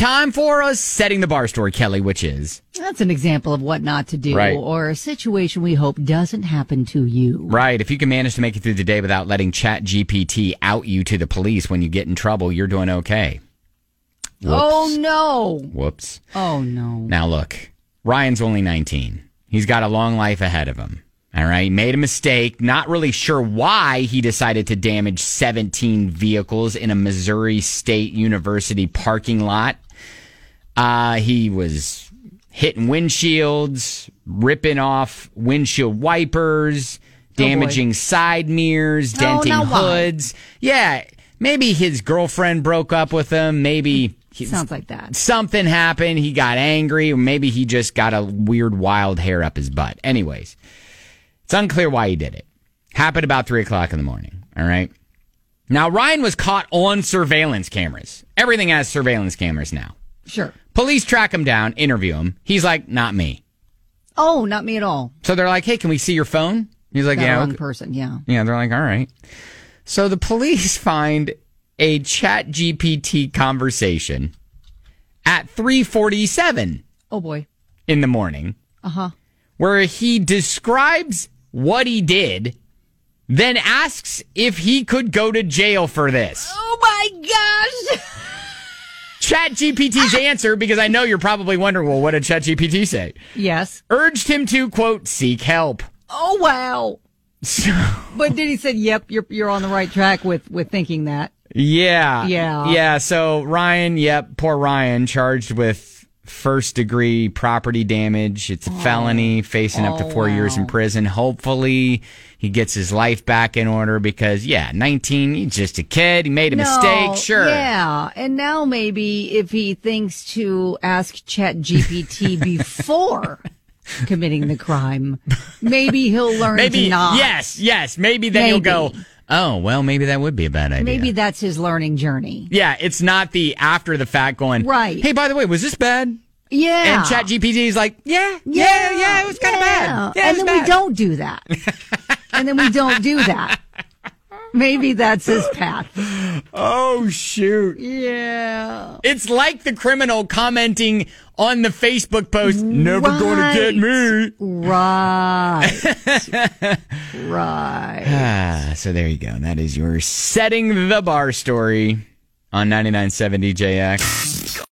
time for us setting the bar story, Kelly, which is... That's an example of what not to do, right, or a situation we hope doesn't happen to you. Right. If you can manage to make it through the day without letting ChatGPT out you to the police when you get in trouble, you're doing okay. Whoops. Oh, no. Whoops. Oh, no. Now, look, Ryan's only 19. He's got a long life ahead of him. All right. He made a mistake. Not really sure why he decided to damage 17 vehicles in a Missouri State University parking lot. He was hitting windshields, ripping off windshield wipers, damaging side mirrors, denting hoods. Yeah. Maybe his girlfriend broke up with him. Maybe... Sounds like that. Something happened. He got angry, or maybe he just got a weird wild hair up his butt. Anyways, it's unclear why he did it. Happened about 3 o'clock in the morning. All right. Now, Ryan was caught on surveillance cameras. Everything has surveillance cameras now. Sure. Police track him down, interview him. He's like, not me. Oh, not me at all. So they're like, hey, can we see your phone? He's like, yeah. Wrong person, yeah. Yeah, they're like, all right. So the police find a ChatGPT conversation at 3:47. Oh, boy. In the morning. Uh-huh. Where he describes what he did, then asks if he could go to jail for this. Oh, my gosh. ChatGPT's answer, because I know you're probably wondering, well, what did ChatGPT say? Yes. Urged him to, quote, seek help. Oh, wow. So, but then he said, yep, you're on the right track with thinking that. Yeah. Yeah. Yeah. So Ryan, poor Ryan, charged with first-degree property damage. It's a felony, facing up to 4 years in prison. Hopefully he gets his life back in order because, 19, he's just a kid. He made a mistake. Sure. Yeah. And now maybe if he thinks to ask ChatGPT before committing the crime, maybe he'll learn to not. Yes. Maybe then he'll go, oh, well, maybe that would be a bad idea. Maybe that's his learning journey. Yeah, it's not the after the fact going, right. Hey, by the way, was this bad? Yeah. And ChatGPT is like, yeah, it was kind of bad. Yeah, and then we don't do that. Maybe that's his path. Oh, shoot. Yeah. It's like the criminal commenting on the Facebook post, never gonna get me. Right. Right. So there you go. That is your Setting the Bar story on 99.7 DJX.